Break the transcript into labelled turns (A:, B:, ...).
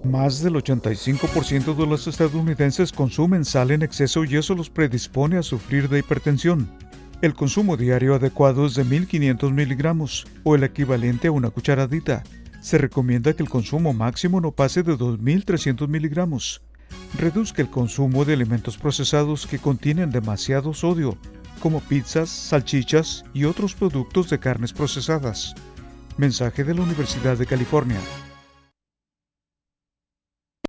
A: Más del 85% de los estadounidenses consumen sal en exceso y eso los predispone a sufrir de hipertensión. El consumo diario adecuado es de 1.500 miligramos, o el equivalente a una cucharadita. Se recomienda que el consumo máximo no pase de 2.300 miligramos. Reduzca el consumo de alimentos procesados que contienen demasiado sodio, como pizzas, salchichas y otros productos de carnes procesadas. Mensaje de la Universidad de California.